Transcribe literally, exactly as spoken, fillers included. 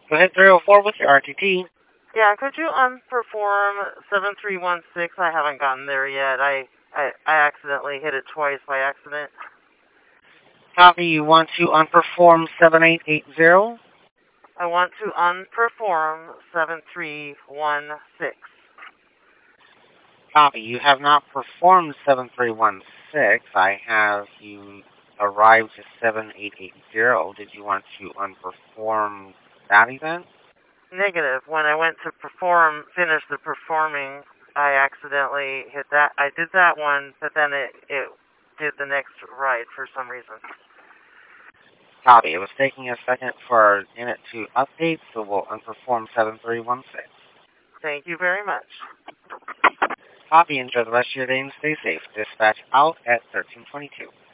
Go ahead, three oh four with your R T T. Yeah, could you unperform seven three one six? I haven't gotten there yet. I, I, I accidentally hit it twice by accident. Copy, you want to unperform seven eight eight zero? I want to unperform seven three one six. Copy, you have not performed seven three one six. I have you arrived to seven eight eight zero. Did you want to unperform that event? Negative. When I went to perform, finish the performing, I accidentally hit that. I did that one, but then it, it did the next ride for some reason. Copy. It was taking a second for Init to update, so we'll unperform seven three one six. Thank you very much. Copy. Enjoy the rest of your day and stay safe. Dispatch out at thirteen twenty-two.